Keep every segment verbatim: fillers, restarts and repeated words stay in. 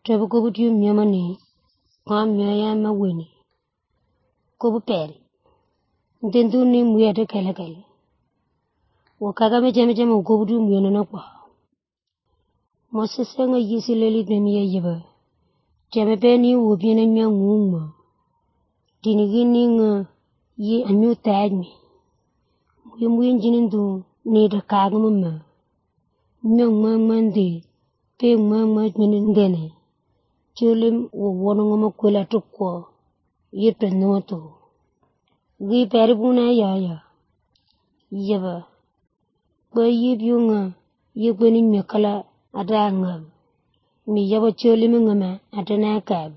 Trabu kobu tiu myamani, kwam myaya maweni. Kobu peri. Ntentu ni mwete kele kele. Wakaka meche meche mo kobu tiu myana na kwa. Mosese nga yisi leli temiye yeba. Cheme pe ni wopine mya ngungma. Tinigini nga yi anyu tajmi. Mwe mwe njinintu ni da kagmama. Mya ngma ngmandi. Pe ngma ngma ngene. Chulim wowono ngoma kwela tukwa. Yipre noto. Gui peribuna ya ya. Yeba. Kwa yip yu nga. Yikweni myakala ada ngab. Mi yaba chulim ngama atana kab.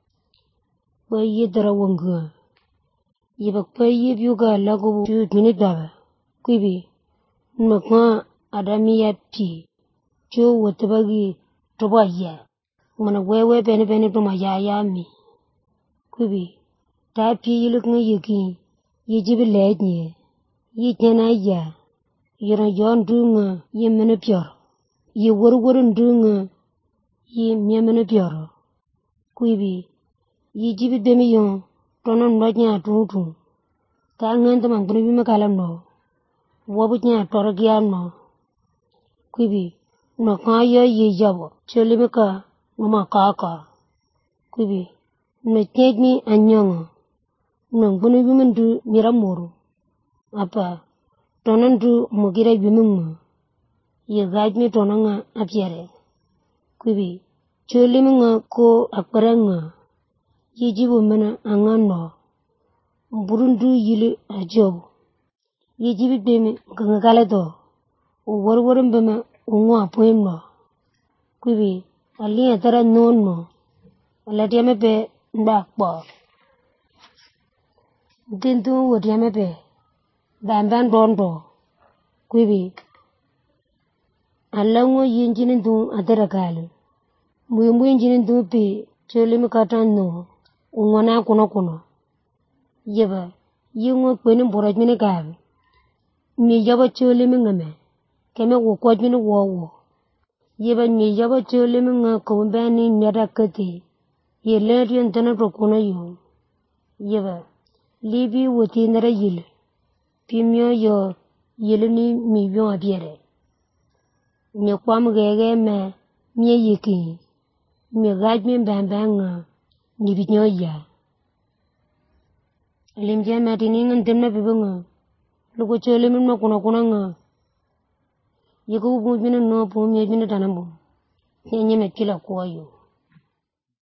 Kwa yidra wangua. Yeba kwa yip yu ga lagu tu minidaba. Kwibi. Nmakwa adami ya pi. Chu watibagi toba ya. Mana wewe pene pene tuma ya ya mi. Kwibi. Ta pi yilik nga yiki. Yijibi leje. Yitena ya. Yira yon dunga. Yimene pyoro. Yi wur wurun dunga. Yi myamene pyoro. Kwibi. Yijibi demi yon. Tonon mwajnya tutu. Ka nganta mangpuni bima kalam no. Wabutnya torogyan no. Kwibi. Nakaya yi yabo. Cholimika. Ngama kaka. Kwibi. Nakegmi anyanga. Nangpuni bima ndu miramoro. Apa. Tonon ndu mugira bima nga. Yi gajmi tonanga apyare. Kwibi. Cholimika ko akparanga. Yijibu mana angano. Mburundu yili ajobu. Yijibi bimi ngangakale to. Uwarwarum bima ungwa poemno. Kwibi. Aliya tara nono. Alatiyame pe ndakpa. Ntintu watiyame pe. Bamban dondo. Kwibi. Alangwa yinjinintu atarakale. Mwe mwe yinjinintu pe. Cholimi katano. Ungwana kuno kuno. Yeba. Yungwa kweni mborajmine kabe. Mi yaba cholimi ngame. Keme wakwajmine wawo. Yeba mi yaba cholimi nga kumbani nyada kati. Yelere yantana rokuna yu. Yeba. Libi wati nara yili. Pimyo yo yili ni mi yon apiere. Mi kwa mgege me. Mi yiki. Mi gajmi mbambanga. Nibinyo ya. Limjia matini nga ntemna pibanga. Luko cholimi mna kuna kuna nga. Yiku upunjmine no po miyajmine tanambo. Nye nye mekila kwa yu.